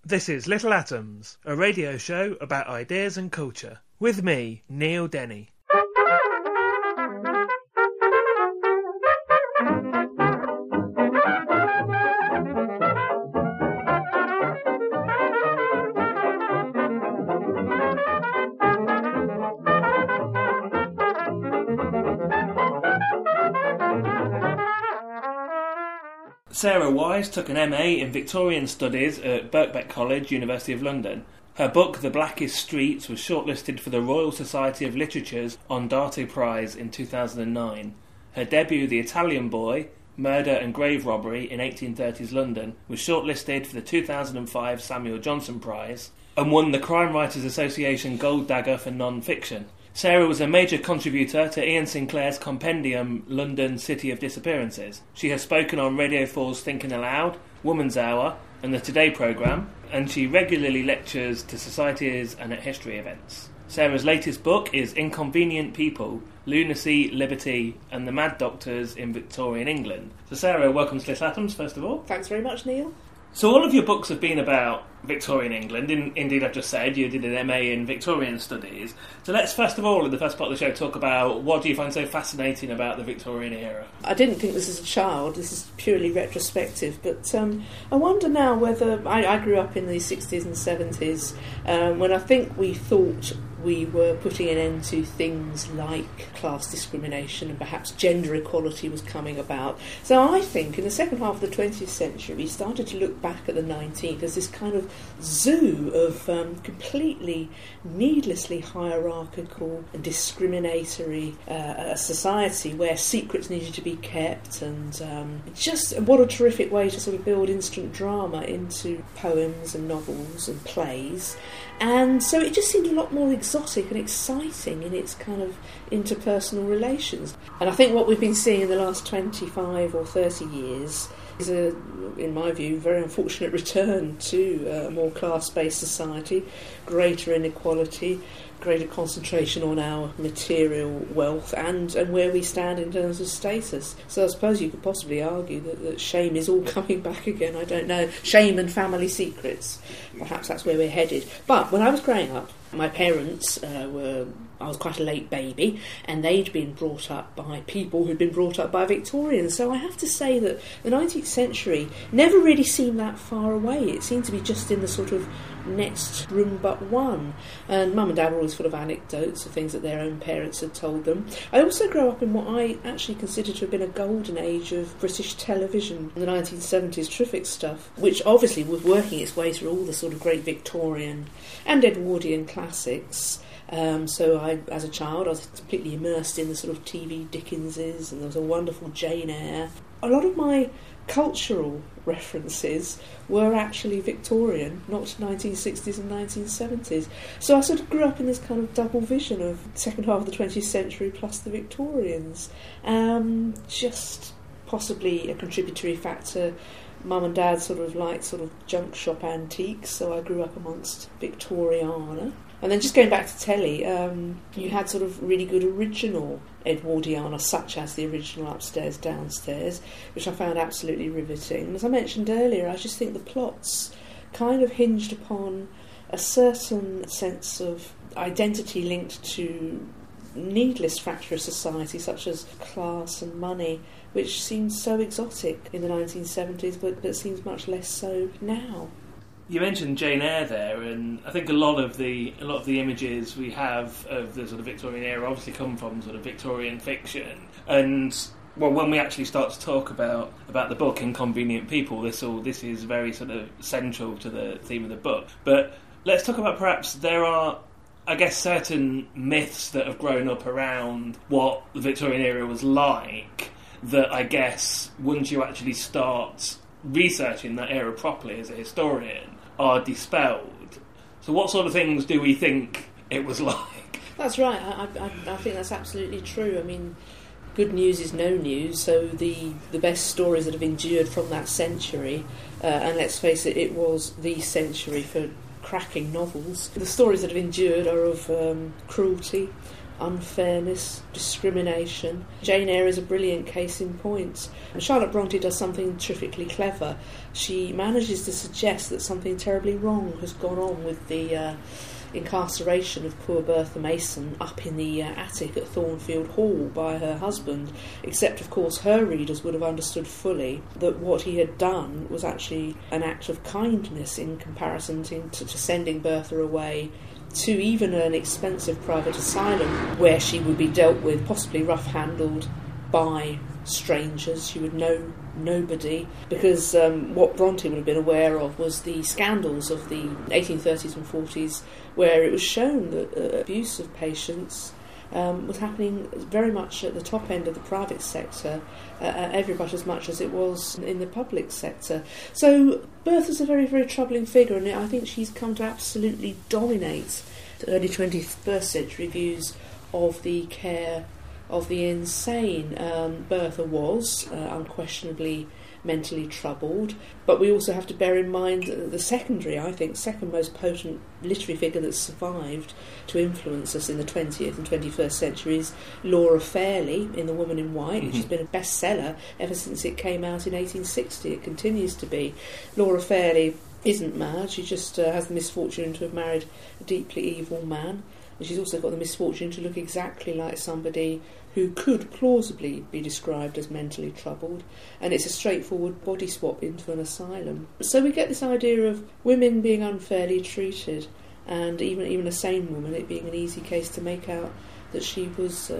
This is Little Atoms, a radio show about ideas and culture. With me, Neil Denny. Sarah Wise took an MA in Victorian Studies at Birkbeck College, University of London. Her book, The Blackest Streets, was shortlisted for the Royal Society of Literature's Ondate Prize in 2009. Her debut, The Italian Boy, Murder and Grave Robbery in 1830s London, was shortlisted for the 2005 Samuel Johnson Prize and won the Crime Writers Association Gold Dagger for non-fiction. Sarah was a major contributor to Ian Sinclair's compendium London City of Disappearances. She has spoken on Radio 4's Thinking Aloud, Woman's Hour and the Today programme, and she regularly lectures to societies and at history events. Sarah's latest book is Inconvenient People, Lunacy, Liberty and the Mad Doctors in Victorian England. So Sarah, welcome to Little Atoms, first of all. Thanks very much, Neil. So all of your books have been about Victorian England. Indeed, I've just said you did an MA in Victorian Studies. So let's first of all, in the first part of the show, talk about what do you find so fascinating about the Victorian era? I didn't think this as a child. This is purely retrospective. But I wonder now whether... I grew up in the 60s and 70s when I think we thought we were putting an end to things like class discrimination and perhaps gender equality was coming about. So I think in the second half of the 20th century we started to look back at the 19th as this kind of zoo of completely needlessly hierarchical and discriminatory society where secrets needed to be kept, and just what a terrific way to sort of build instant drama into poems and novels and plays. And so it just seemed a lot more exotic and exciting in its kind of interpersonal relations. And I think what we've been seeing in the last 25 or 30 years is in my view, very unfortunate return to a more class-based society, greater inequality, greater concentration on our material wealth and where we stand in terms of status. So I suppose you could possibly argue that shame is all coming back again. I don't know. Shame and family secrets. Perhaps that's where we're headed. But when I was growing up, my parents I was quite a late baby, and they'd been brought up by people who'd been brought up by Victorians. So I have to say that the 19th century never really seemed that far away. It seemed to be just in the sort of next room but one. And Mum and Dad were always full of anecdotes of things that their own parents had told them. I also grew up in what I actually consider to have been a golden age of British television in the 1970s, terrific stuff, which obviously was working its way through all the sort of great Victorian and Edwardian classics. So I, as a child, I was completely immersed in the sort of TV Dickenses, and there was a wonderful Jane Eyre. A lot of my cultural references were actually Victorian, not 1960s and 1970s. So I sort of grew up in this kind of double vision of second half of the 20th century plus the Victorians. Just possibly a contributory factor. Mum and Dad sort of liked sort of junk shop antiques, so I grew up amongst Victoriana. And then just going back to telly, you had sort of really good original Edwardiana, such as the original Upstairs, Downstairs, which I found absolutely riveting. And as I mentioned earlier, I just think the plots kind of hinged upon a certain sense of identity linked to needless factor of society, such as class and money, which seems so exotic in the 1970s, but seems much less so now. You mentioned Jane Eyre there, and I think a lot of the images we have of the sort of Victorian era obviously come from sort of Victorian fiction. And well, when we actually start to talk about the book Inconvenient People, this is very sort of central to the theme of the book. But let's talk about perhaps there are, I guess, certain myths that have grown up around what the Victorian era was like that I guess once you actually start researching that era properly as a historian are dispelled. So what sort of things do we think it was like? That's right. I think that's absolutely true. I mean, good news is no news, so the best stories that have endured from that century, and let's face it, it was the century for cracking novels. The stories that have endured are of cruelty, unfairness, discrimination. Jane Eyre is a brilliant case in point. And Charlotte Bronte does something terrifically clever. She manages to suggest that something terribly wrong has gone on with the incarceration of poor Bertha Mason up in the attic at Thornfield Hall by her husband, except of course her readers would have understood fully that what he had done was actually an act of kindness in comparison to sending Bertha away to even an expensive private asylum where she would be dealt with, possibly rough-handled by strangers. She would know nobody, because what Bronte would have been aware of was the scandals of the 1830s and 40s, where it was shown that abuse of patients was happening very much at the top end of the private sector, every bit as much as it was in the public sector. So Bertha's a very, very troubling figure, and I think she's come to absolutely dominate the early 21st century views of the care of the insane. Bertha was unquestionably mentally troubled, but we also have to bear in mind that the second most potent literary figure that's survived to influence us in the 20th and 21st centuries, Laura Fairley in The Woman in White, which has been a bestseller ever since it came out in 1860. It continues to be. Laura Fairley isn't mad, she just has the misfortune to have married a deeply evil man, and she's also got the misfortune to look exactly like somebody who could plausibly be described as mentally troubled, and it's a straightforward body swap into an asylum. So we get this idea of women being unfairly treated, and even a sane woman, it being an easy case to make out that she was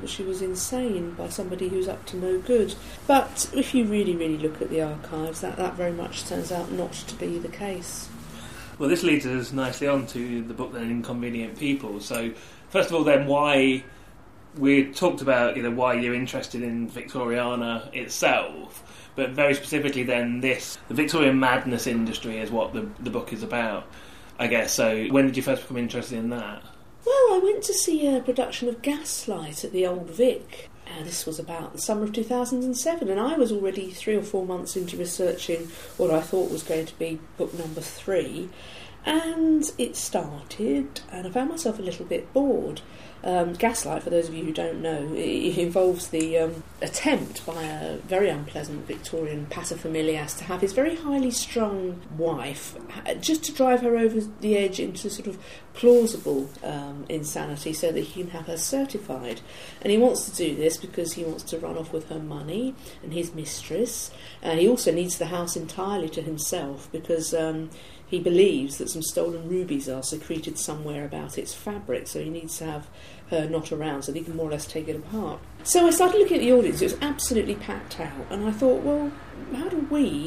insane by somebody who's up to no good. But if you really, really look at the archives, that very much turns out not to be the case. Well, this leads us nicely on to the book then, Inconvenient People. So, first of all then, why... We talked about why you're interested in Victoriana itself, but very specifically then the Victorian madness industry is what the book is about, I guess. So when did you first become interested in that? Well, I went to see a production of Gaslight at the Old Vic. This was about the summer of 2007, and I was already 3 or 4 months into researching what I thought was going to be book number 3, and it started, and I found myself a little bit bored. Gaslight, for those of you who don't know, it involves the attempt by a very unpleasant Victorian paterfamilias to have his very highly strung wife, just to drive her over the edge into sort of plausible insanity so that he can have her certified. And he wants to do this because he wants to run off with her money and his mistress. He also needs the house entirely to himself because he believes that some stolen rubies are secreted somewhere about its fabric, so he needs to have her not around so that he can more or less take it apart. So I started looking at the audience. It was absolutely packed out, and I thought, well, how do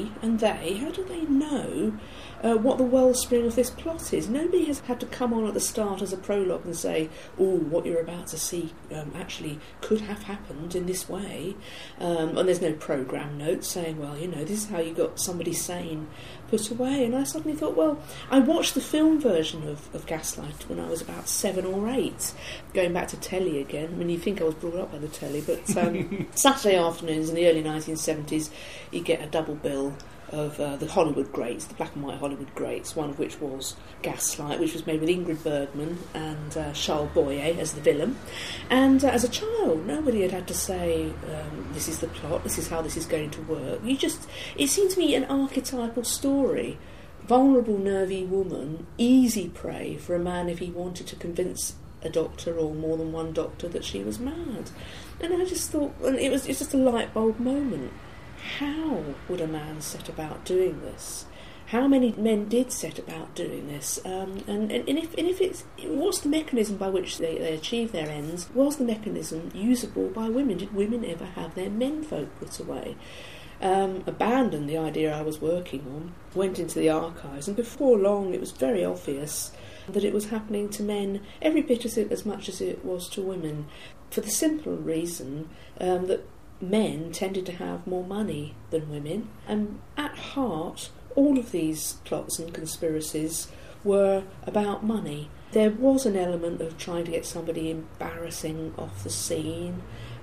they know what the wellspring of this plot is? Nobody has had to come on at the start as a prologue and say, oh, what you're about to see actually could have happened in this way. And there's no programme notes saying, well, this is how you got somebody sane put away. And I suddenly thought, well, I watched the film version of Gaslight when I was about 7 or 8, going back to telly again. I mean, you think I was brought up by the telly, but Saturday afternoons in the early 1970s, you get a double bill of the Hollywood greats, the black and white Hollywood greats, one of which was Gaslight, which was made with Ingrid Bergman and Charles Boyer as the villain. And as a child, nobody had to say, this is the plot, this is how this is going to work. It seemed to me an archetypal story. Vulnerable, nervy woman, easy prey for a man if he wanted to convince a doctor or more than one doctor that she was mad. And I just thought, and it's just a light bulb moment. How would a man set about doing this? How many men did set about doing this? And if it's, what's the mechanism by which they achieve their ends? Was the mechanism usable by women? Did women ever have their menfolk put away? Abandoned the idea I was working on, went into the archives, and before long it was very obvious that it was happening to men every bit as much as it was to women, for the simple reason that men tended to have more money than women, and at heart all of these plots and conspiracies were about money. There was an element of trying to get somebody embarrassing off the scene.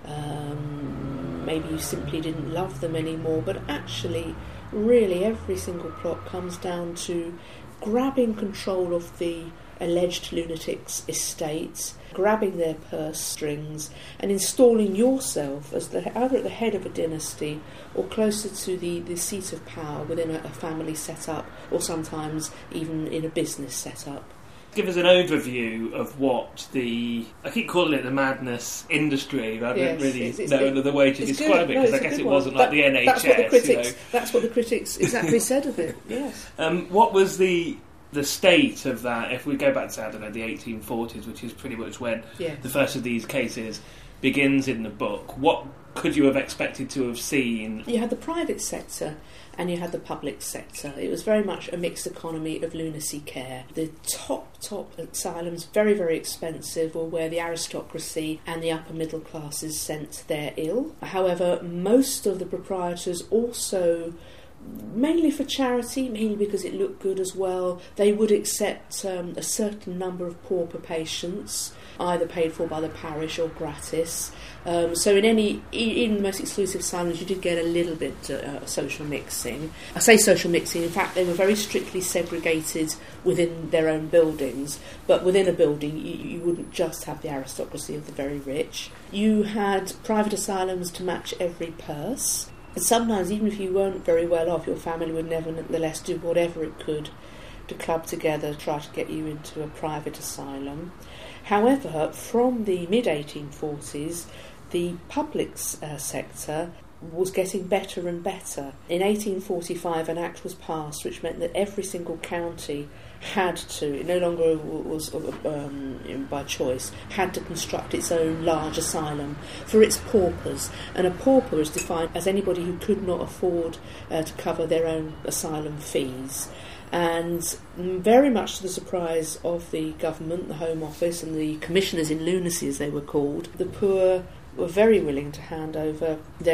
Maybe you simply didn't love them anymore, but actually really every single plot comes down to grabbing control of the alleged lunatics' estates, grabbing their purse strings and installing yourself as either at the head of a dynasty or closer to the seat of power within a family setup, or sometimes even in a business setup. Give us an overview of what I keep calling it the madness industry, but I don't really know another way to describe it, because I guess it wasn't like the NHS. That's what the critics exactly said of it, yes. What was the state of that, if we go back to, I don't know, the 1840s, which is pretty much when the first of these cases begins in the book? What could you have expected to have seen? You had the private sector and you had the public sector. It was very much a mixed economy of lunacy care. The top asylums, very, very expensive, were where the aristocracy and the upper middle classes sent their ill. However, most of the proprietors also, mainly for charity, mainly because it looked good as well, they would accept a certain number of pauper patients, either paid for by the parish or gratis. So in the most exclusive asylums, you did get a little bit social mixing. I say social mixing, in fact they were very strictly segregated within their own buildings, but within a building you wouldn't just have the aristocracy of the very rich. You had private asylums to match every purse. And sometimes, even if you weren't very well off, your family would nevertheless do whatever it could to club together, try to get you into a private asylum. However, from the mid-1840s, the public sector was getting better and better. In 1845, an act was passed which meant that every single county had to, it no longer was by choice, had to construct its own large asylum for its paupers. And a pauper is defined as anybody who could not afford to cover their own asylum fees. And very much to the surprise of the government, the Home Office and the commissioners in lunacy, as they were called, the poor were very willing to hand over their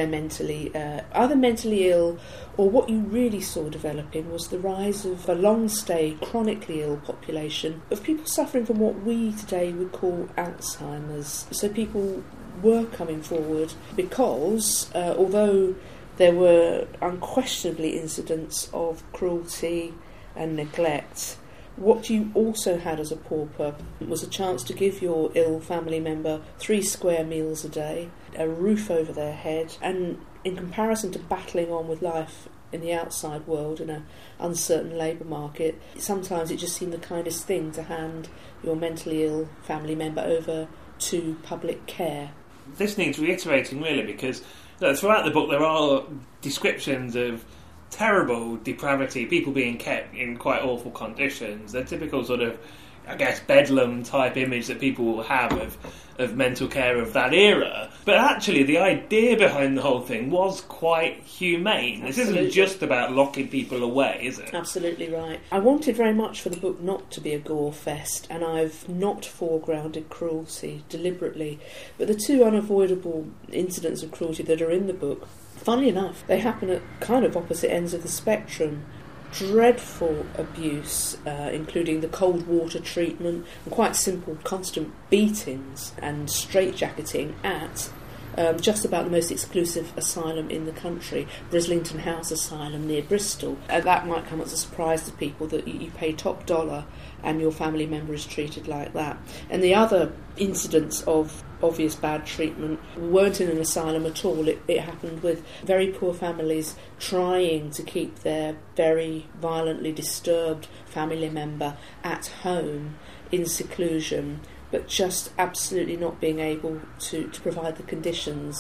either mentally ill, or what you really saw developing was the rise of a long-stay, chronically ill population of people suffering from what we today would call Alzheimer's. So people were coming forward because, although there were unquestionably incidents of cruelty and neglect, what you also had as a pauper was a chance to give your ill family member 3 square meals a day, a roof over their head, and in comparison to battling on with life in the outside world in an uncertain labour market, sometimes it just seemed the kindest thing to hand your mentally ill family member over to public care. This needs reiterating, really, because throughout the book there are descriptions of terrible depravity, people being kept in quite awful conditions. The typical sort of, I guess, bedlam type image that people will have of mental care of that era. But actually the idea behind the whole thing was quite humane. Absolutely. This isn't just about locking people away, is it? Absolutely right. I wanted very much for the book not to be a gore fest, and I've not foregrounded cruelty deliberately. But the 2 unavoidable incidents of cruelty that are in the book, funnily enough, they happen at kind of opposite ends of the spectrum. Dreadful abuse, including the cold water treatment and quite simple constant beatings and straitjacketing at just about the most exclusive asylum in the country, Brislington House Asylum near Bristol. That might come as a surprise to people that you pay top dollar and your family member is treated like that. And the other incidents of obvious bad treatment weren't in an asylum at all. It happened with very poor families trying to keep their very violently disturbed family member at home in seclusion, but just absolutely not being able to provide the conditions.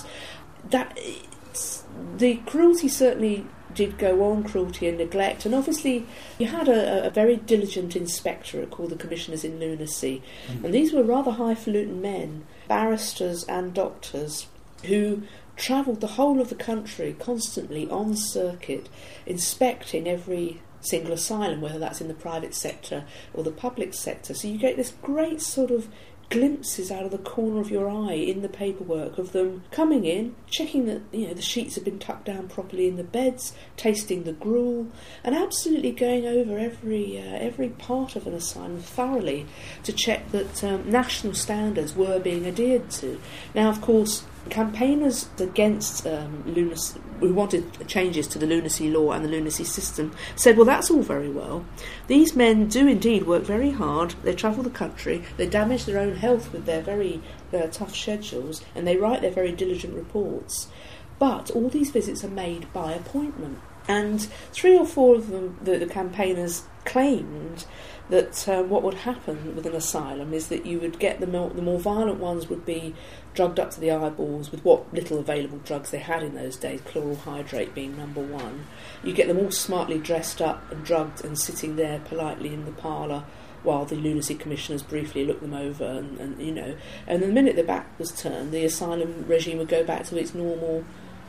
The cruelty certainly did go on, cruelty and neglect, and obviously you had a very diligent inspectorate called the Commissioners in Lunacy, and these were rather highfalutin men, barristers and doctors, who travelled the whole of the country constantly on circuit, inspecting every single asylum, whether that's in the private sector or the public sector. So you get this great sort of glimpses out of the corner of your eye in the paperwork of them coming in, checking that the sheets have been tucked down properly in the beds, tasting the gruel, and absolutely going over every part of an asylum thoroughly to check that national standards were being adhered to. Now, of course, Campaigners against lunacy, who wanted changes to the lunacy law and the lunacy system, said, well, that's all very well. These men do indeed work very hard. They travel the country, they damage their own health with their very tough schedules, and they write their very diligent reports. But all these visits are made by appointment. And 3 or 4 of them, the campaigners claimed that what would happen with an asylum is that you would get the more violent ones would be drugged up to the eyeballs with what little available drugs they had in those days, chloral hydrate being number one. You get them all smartly dressed up and drugged and sitting there politely in the parlour while the lunacy commissioners briefly look them over and the minute their back was turned, the asylum regime would go back to its normal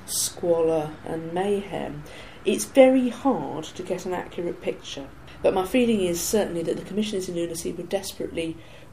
squalor and mayhem. It's very hard to get an accurate picture, but my feeling is certainly that the commissioners in lunacy were desperately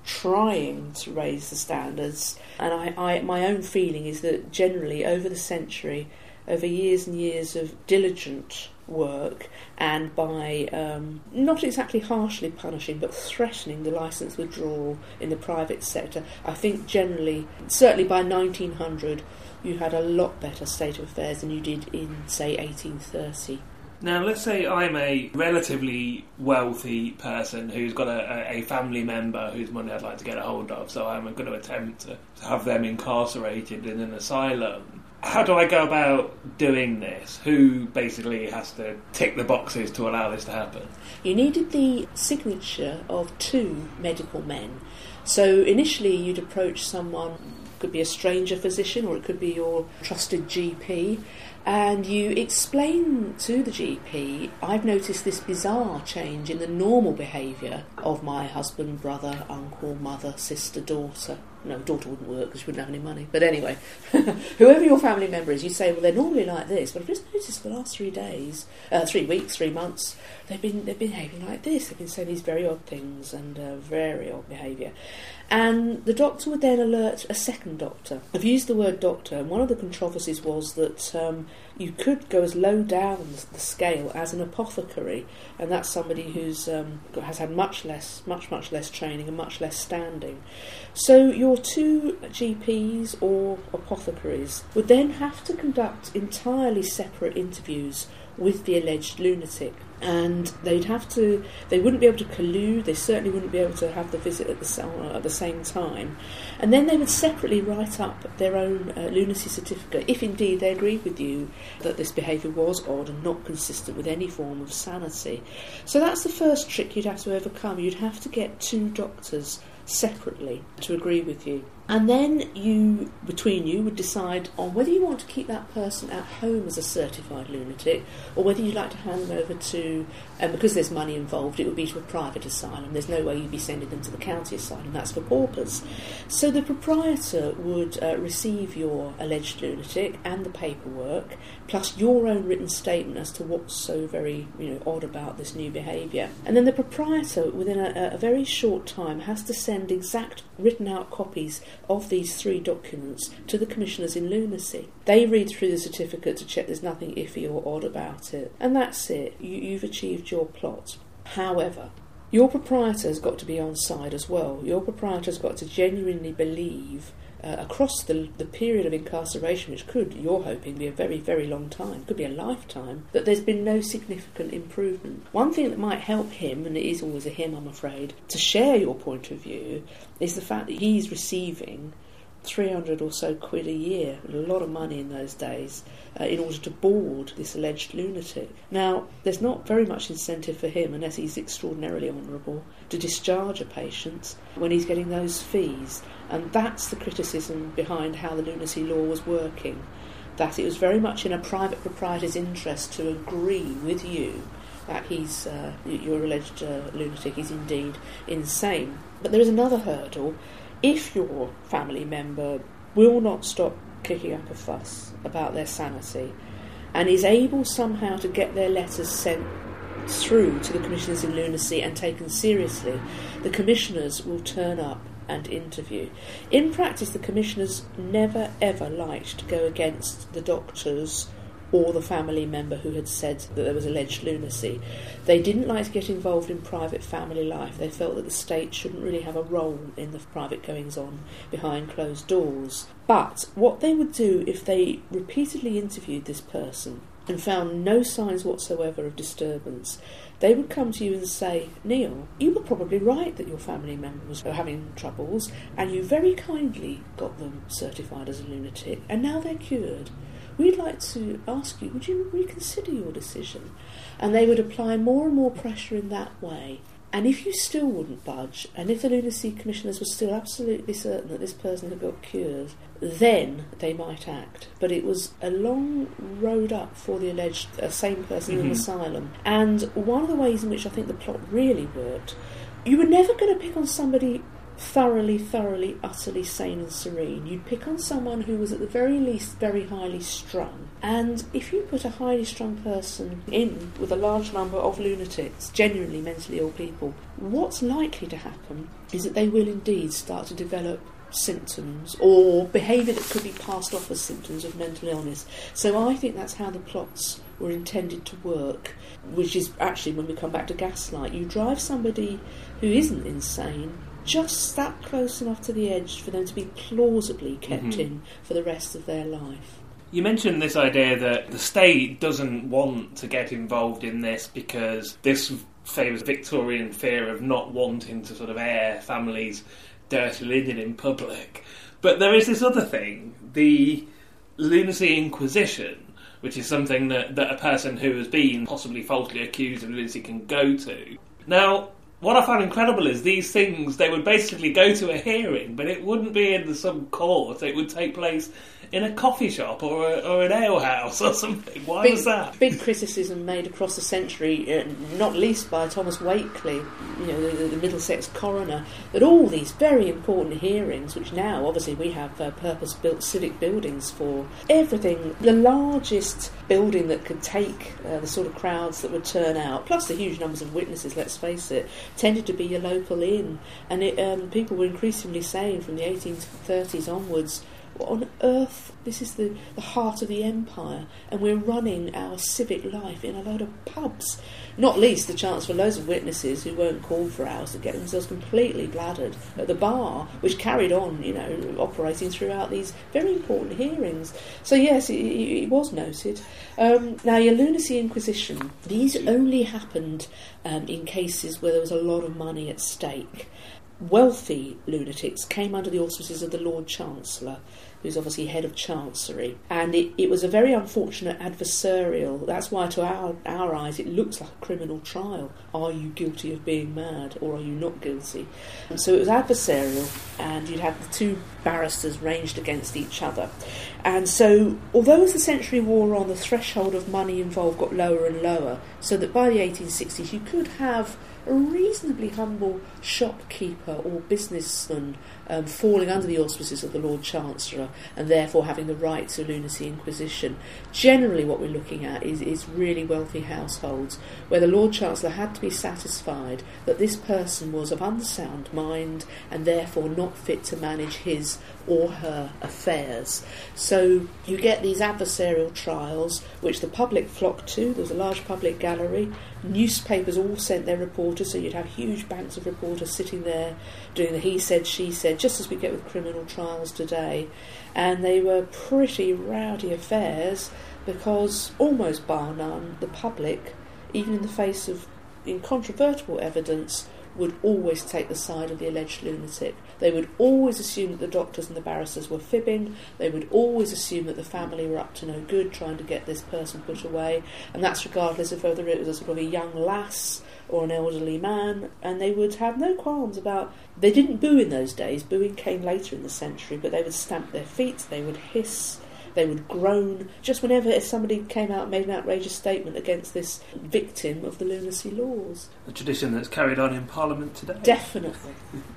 trying to raise the standards, and my own feeling is that generally over the century, over years and years of diligent work, and by not exactly harshly punishing but threatening the licence withdrawal in the private sector, I think generally, certainly by 1900, you had a lot better state of affairs than you did in, say, 1830. Now, let's say I'm a relatively wealthy person who's got a family member whose money I'd like to get a hold of, so I'm going to attempt to have them incarcerated in an asylum. How do I go about doing this? Who basically has to tick the boxes to allow this to happen? You needed the signature of 2 medical men. So initially you'd approach someone, could be a stranger physician or it could be your trusted GP, and you explain to the GP, I've noticed this bizarre change in the normal behaviour of my husband, brother, uncle, mother, sister, daughter. No, daughter wouldn't work because she wouldn't have any money. But anyway, whoever your family member is, you say, well, they're normally like this, but I've just noticed for the last 3 days, 3 weeks, 3 months, they've been behaving like this. They've been saying these very odd things and very odd behaviour. And the doctor would then alert a second doctor. I've used the word doctor, and one of the controversies was that you could go as low down the scale as an apothecary, and that's somebody who's has had much less training and much less standing. So your 2 GPs or apothecaries would then have to conduct entirely separate interviews with the alleged lunatic, and they wouldn't be able to collude, they certainly wouldn't be able to have the visit at the same time, and then they would separately write up their own lunacy certificate, if indeed they agreed with you that this behaviour was odd and not consistent with any form of sanity. So that's the first trick you'd have to overcome. You'd have to get 2 doctors separately to agree with you. And then between you would decide on whether you want to keep that person at home as a certified lunatic or whether you'd like to hand them over to, and because there's money involved, it would be to a private asylum. There's no way you'd be sending them to the county asylum, that's for paupers. So the proprietor would receive your alleged lunatic and the paperwork, plus your own written statement as to what's so very odd about this new behaviour. And then the proprietor, within a very short time, has to send exact written out copies of these 3 documents to the commissioners in lunacy. They read through the certificate to check there's nothing iffy or odd about it, and that's it. You've achieved your plot. However, your proprietor's got to be on side as well. Your proprietor's got to genuinely believe across the period of incarceration, which could, you're hoping, be a very, very long time, could be a lifetime, that there's been no significant improvement. One thing that might help him, and it is always a him, I'm afraid, to share your point of view, is the fact that he's receiving 300 or so quid a year, a lot of money in those days, in order to board this alleged lunatic. Now, there's not very much incentive for him, unless he's extraordinarily honourable, to discharge a patient when he's getting those fees. And that's the criticism behind how the lunacy law was working, that it was very much in a private proprietor's interest to agree with you that he's your alleged lunatic is indeed insane. But there is another hurdle. If your family member will not stop kicking up a fuss about their sanity and is able somehow to get their letters sent through to the commissioners in lunacy and taken seriously, the commissioners will turn up and interview. In practice, the commissioners never ever liked to go against the doctors or the family member who had said that there was alleged lunacy. They didn't like to get involved in private family life. They felt that the state shouldn't really have a role in the private goings-on behind closed doors. But what they would do if they repeatedly interviewed this person and found no signs whatsoever of disturbance, they would come to you and say, Neil, you were probably right that your family member was having troubles, and you very kindly got them certified as a lunatic, and now they're cured. We'd like to ask you, would you reconsider your decision? And they would apply more and more pressure in that way. And if you still wouldn't budge, and if the lunacy commissioners were still absolutely certain that this person had got cured, then they might act. But it was a long road up for the alleged sane person in an asylum. And one of the ways in which I think the plot really worked, you were never going to pick on somebody thoroughly, utterly sane and serene. You'd pick on someone who was at the very least very highly strung. And if you put a highly strung person in with a large number of lunatics, genuinely mentally ill people, what's likely to happen is that they will indeed start to develop symptoms or behaviour that could be passed off as symptoms of mental illness. So I think that's how the plots were intended to work, which is actually, when we come back to Gaslight, you drive somebody who isn't insane just that close enough to the edge for them to be plausibly kept in for the rest of their life. You mentioned this idea that the state doesn't want to get involved in this because this favours Victorian fear of not wanting to sort of air families' dirty linen in public. But there is this other thing, the lunacy inquisition, which is something that a person who has been possibly falsely accused of lunacy can go to. Now, what I found incredible is these things, they would basically go to a hearing, but it wouldn't be in some court. It would take place in a coffee shop or an ale house or something. Why was that? Big criticism made across the century, not least by Thomas Wakeley, the Middlesex coroner, that all these very important hearings, which now obviously we have purpose-built civic buildings for, everything, the largest building that could take the sort of crowds that would turn out, plus the huge numbers of witnesses, let's face it, tended to be your local inn. And people were increasingly saying from the 1830s onwards, what on earth, this is the heart of the empire, and we're running our civic life in a load of pubs. Not least the chance for loads of witnesses who weren't called for hours to get themselves completely bladdered at the bar, which carried on, operating throughout these very important hearings. So yes, it was noted. Now, your lunacy inquisition, these only happened in cases where there was a lot of money at stake. Wealthy lunatics came under the auspices of the Lord Chancellor, who's obviously head of Chancery, and it was a very unfortunate adversarial. That's why to our eyes it looks like a criminal trial. Are you guilty of being mad, or are you not guilty? And so it was adversarial, and you'd have the two barristers ranged against each other. And so, although as the century wore on, the threshold of money involved got lower and lower, so that by the 1860s you could have a reasonably humble shopkeeper or businessman falling under the auspices of the Lord Chancellor and therefore having the right to lunacy inquisition. Generally what we're looking at is really wealthy households where the Lord Chancellor had to be satisfied that this person was of unsound mind and therefore not fit to manage his or her affairs. So you get these adversarial trials which the public flocked to. There was a large public gallery. Newspapers all sent their reporters, so you'd have huge banks of reporters sitting there doing the he said, she said, just as we get with criminal trials today. And they were pretty rowdy affairs because, almost bar none, the public, even in the face of incontrovertible evidence, would always take the side of the alleged lunatic. They would always assume that the doctors and the barristers were fibbing. They would always assume that the family were up to no good trying to get this person put away, and that's regardless of whether it was a sort of a young lass or an elderly man, and they would have no qualms about... They didn't boo in those days. Booing came later in the century, but they would stamp their feet, they would hiss, they would groan, just whenever somebody came out and made an outrageous statement against this victim of the lunacy laws. A tradition that's carried on in Parliament today. Definitely.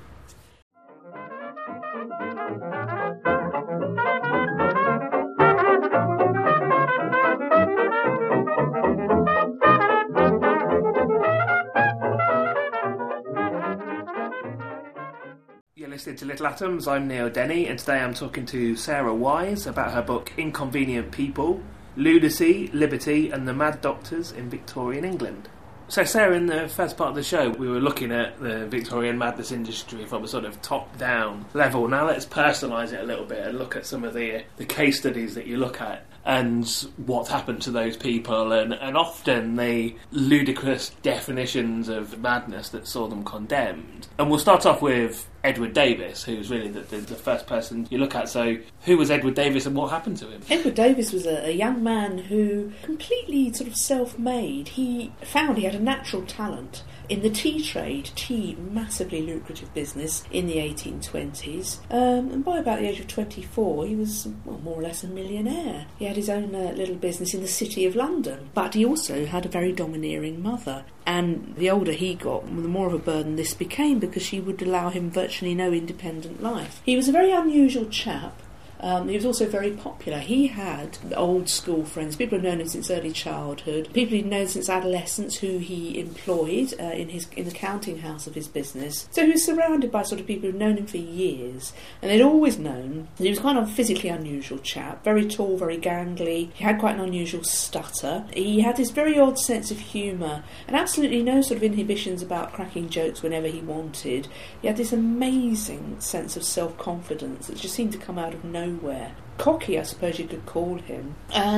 Listening to Little Atoms, I'm Neil Denny, and today I'm talking to Sarah Wise about her book Inconvenient People. Lunacy, Liberty and the Mad Doctors in Victorian England. So Sarah, in the first part of the show, we were looking at the Victorian madness industry from a sort of top-down level. Now let's personalise it a little bit and look at some of the case studies that you look at and what happened to those people, and often the ludicrous definitions of madness that saw them condemned. And we'll start off with Edward Davis, who's really the first person you look at. So who was Edward Davis and what happened to him? Edward Davis was a young man who completely sort of self-made. He found he had a natural talent in the tea trade, massively lucrative business in the 1820s. And by about the age of 24, he was more or less a millionaire. He had his own little business in the city of London, but he also had a very domineering mother. And the older he got, the more of a burden this became, because she would allow him virtually no independent life. He was a very unusual chap. He was also very popular. He had old school friends, people who'd known him since early childhood, people he'd known since adolescence who he employed in the counting house of his business. So he was surrounded by sort of people who'd known him for years, and they'd always known that he was quite a physically unusual chap, very tall, very gangly. He had quite an unusual stutter. He had this very odd sense of humour and absolutely no sort of inhibitions about cracking jokes whenever he wanted. He had this amazing sense of self-confidence that just seemed to come out of nowhere. Cocky, I suppose you could call him.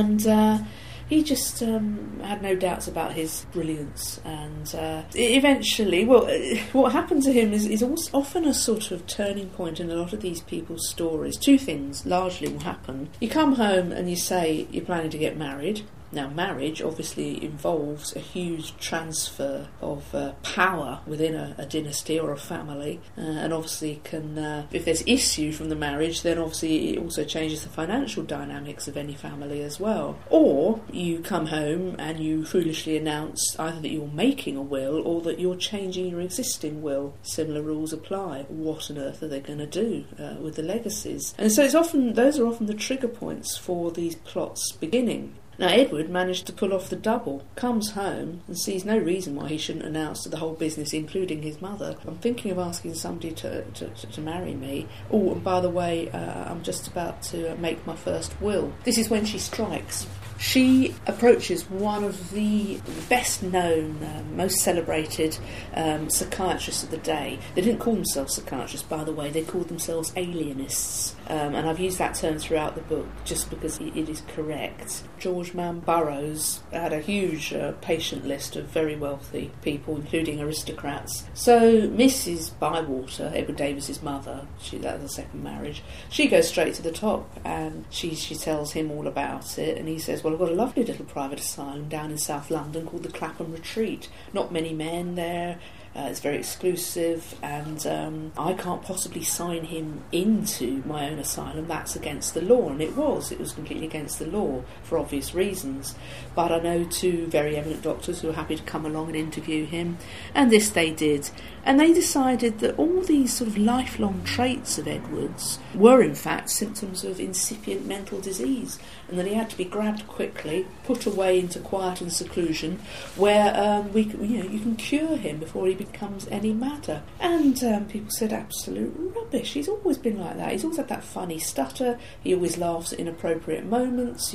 And he just had no doubts about his brilliance. And eventually, what happened to him is also often a sort of turning point in a lot of these people's stories. Two things largely will happen. You come home and you say you're planning to get married. Now, marriage obviously involves a huge transfer of power within a dynasty or a family, and obviously can, if there's issue from the marriage, then obviously it also changes the financial dynamics of any family as well. Or you come home and you foolishly announce either that you're making a will or that you're changing your existing will. Similar rules apply. What on earth are they going to do with the legacies? And so those are often the trigger points for these plots beginning. Now, Edward managed to pull off the double, comes home and sees no reason why he shouldn't announce to the whole business, including his mother, I'm thinking of asking somebody to marry me. Oh, and by the way, I'm just about to make my first will. This is when she strikes. She approaches one of the best-known, most celebrated psychiatrists of the day. They didn't call themselves psychiatrists, by the way. They called themselves alienists. And I've used that term throughout the book just because it is correct. George Mann Burroughs had a huge patient list of very wealthy people, including aristocrats. So Mrs. Bywater, Edward Davis's mother, that was a second marriage, she goes straight to the top, and she tells him all about it, and he says, well, I've got a lovely little private asylum down in South London called the Clapham Retreat. Not many men there. It's very exclusive, and I can't possibly sign him into my own asylum. That's against the law, and it was completely against the law for obvious reasons. But I know two very eminent doctors who are happy to come along and interview him, and this they did. And they decided that all these sort of lifelong traits of Edward's were in fact symptoms of incipient mental disease, and that he had to be grabbed quickly, put away into quiet and seclusion, where you can cure him before he becomes any matter. And people said, absolute rubbish. He's always been like that. He's always had that funny stutter. He always laughs at inappropriate moments.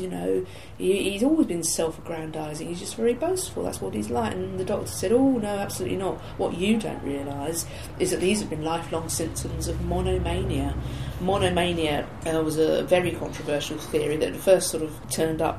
He's always been self-aggrandising. He's just very boastful. That's what he's like. And the doctor said, oh no, absolutely not. What you don't realise is that these have been lifelong symptoms of monomania. Monomania was a very controversial theory that first sort of turned up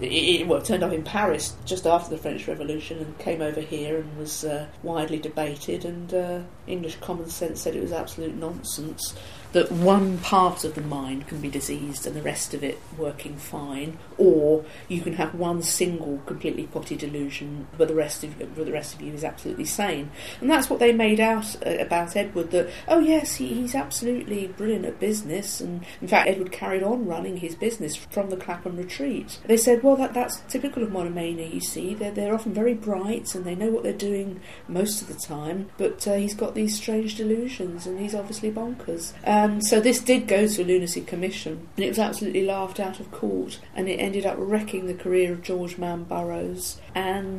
in Paris just after the French Revolution and came over here and was widely debated, and English common sense said it was absolute nonsense, that one part of the mind can be diseased and the rest of it working fine, or you can have one single completely potty delusion but the rest of you is absolutely sane. And that's what they made out about Edward, that oh yes, he's absolutely brilliant at business, and in fact Edward carried on running his business from the Clapham Retreat. They said, well, that's typical of monomania, you see. They're often very bright and they know what they're doing most of the time, but he's got these strange delusions and he's obviously bonkers. And so this did go to a lunacy commission, and it was absolutely laughed out of court, and it ended up wrecking the career of George Mann Burroughs. And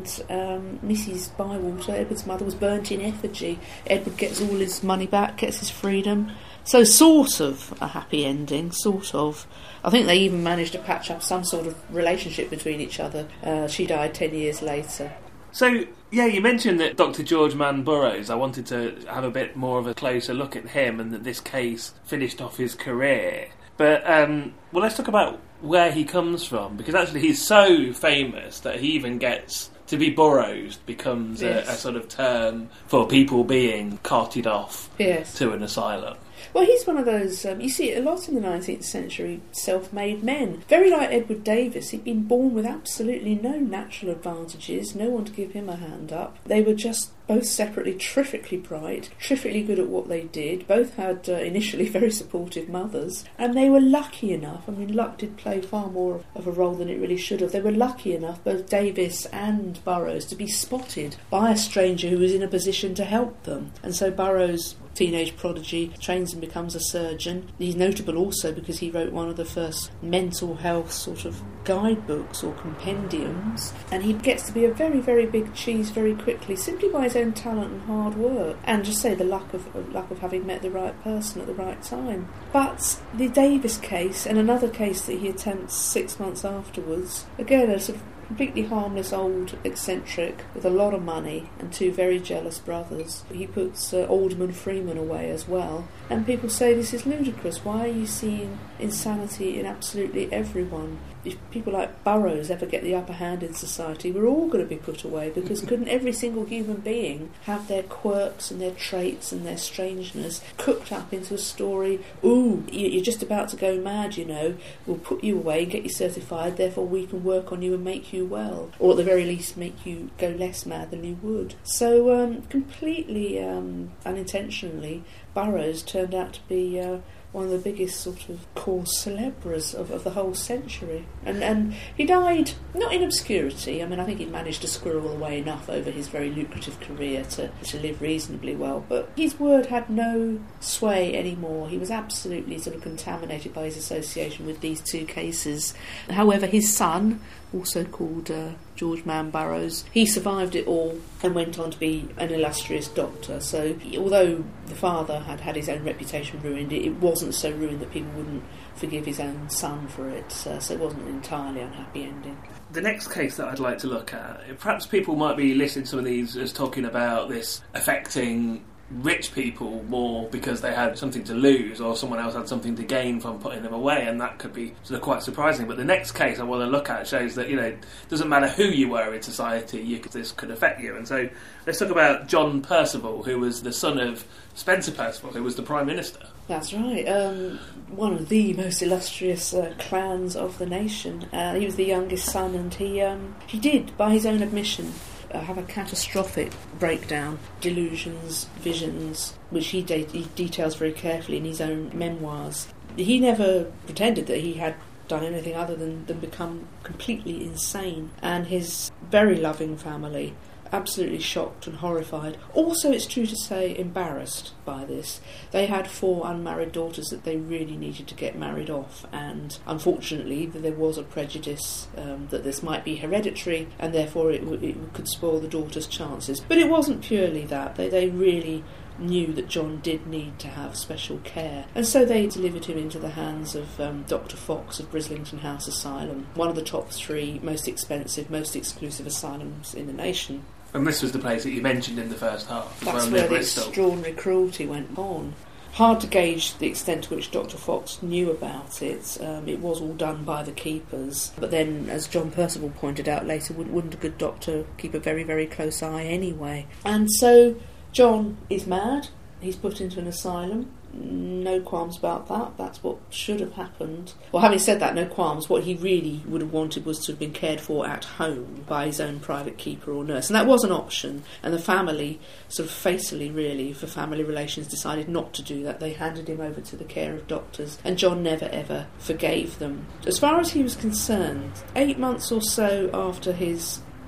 Mrs. Bywater, Edward's mother, was burnt in effigy. Edward gets all his money back, gets his freedom. So sort of a happy ending, sort of. I think they even managed to patch up some sort of relationship between each other. She died 10 years later. So, yeah, you mentioned that Dr. George Mann Burroughs. I wanted to have a bit more of a closer look at him, and that this case finished off his career. But, well, let's talk about where he comes from, because actually he's so famous that he even gets to be Burroughs, becomes a sort of term for people being carted off to an asylum. Well, he's one of those, you see it a lot in the 19th century, self-made men. Very like Edward Davis, he'd been born with absolutely no natural advantages, no one to give him a hand up. They were just both separately terrifically bright, terrifically good at what they did, both had initially very supportive mothers, and they were lucky enough, I mean luck did play far more of a role than it really should have, they were lucky enough, both Davis and Burroughs, to be spotted by a stranger who was in a position to help them. And so Burroughs, teenage prodigy, trains and becomes a surgeon. He's notable also because he wrote one of the first mental health sort of guidebooks or compendiums, and he gets to be a very, very big cheese very quickly, simply by his own talent and hard work, and just say the luck of having met the right person at the right time. But the Davis case, and another case that he attempts 6 months afterwards, again a sort of completely harmless old eccentric with a lot of money and two very jealous brothers. He puts Alderman Freeman away as well, and people say this is ludicrous. Why are you seeing insanity in absolutely everyone? If people like Burroughs ever get the upper hand in society, we're all going to be put away, because couldn't every single human being have their quirks and their traits and their strangeness cooked up into a story? Ooh, you're just about to go mad, you know, we'll put you away and get you certified, therefore we can work on you and make you well, or at the very least make you go less mad than you would. So completely unintentionally, Burroughs turned out to be one of the biggest sort of cause célèbres of the whole century. And he died not in obscurity. I mean, I think he managed to squirrel away enough over his very lucrative career to live reasonably well, but his word had no sway anymore. He was absolutely sort of contaminated by his association with these two cases. However, his son, also called George Mann Burroughs, he survived it all and went on to be an illustrious doctor. So although the father had his own reputation ruined, it wasn't so ruined that people wouldn't forgive his own son for it. So it wasn't an entirely unhappy ending. The next case that I'd like to look at, perhaps people might be listening to some of these as talking about this affecting rich people more because they had something to lose or someone else had something to gain from putting them away, and that could be sort of quite surprising. But the next case I want to look at shows that, you know, it doesn't matter who you were in society, this could affect you. And so let's talk about John Percival, who was the son of Spencer Percival, who was the Prime Minister. That's right. One of the most illustrious clans of the nation. He was the youngest son, and he did, by his own admission, have a catastrophic breakdown, delusions, visions, which he details very carefully in his own memoirs. He never pretended that he had done anything other than become completely insane, and his very loving family absolutely shocked and horrified. Also, it's true to say, embarrassed by this. They had 4 unmarried daughters that they really needed to get married off, and unfortunately there was a prejudice that this might be hereditary, and therefore it could spoil the daughters' chances. But it wasn't purely that. They really knew that John did need to have special care, and so they delivered him into the hands of Dr. Fox of Brislington House Asylum, one of the top 3 most expensive, most exclusive asylums in the nation. And this was the place that you mentioned in the first half. That's where the extraordinary cruelty went on. Hard to gauge the extent to which Dr. Fox knew about it. It was all done by the keepers. But then, as John Percival pointed out later, wouldn't a good doctor keep a very, very close eye anyway? And so John is mad. He's put into an asylum. No qualms about that. That's what should have happened. Well, having said that, no qualms. What he really would have wanted was to have been cared for at home by his own private keeper or nurse, and that was an option. And the family, sort of fatally really, for family relations, decided not to do that. They handed him over to the care of doctors, and John never ever forgave them. As far as he was concerned, 8 months or so after his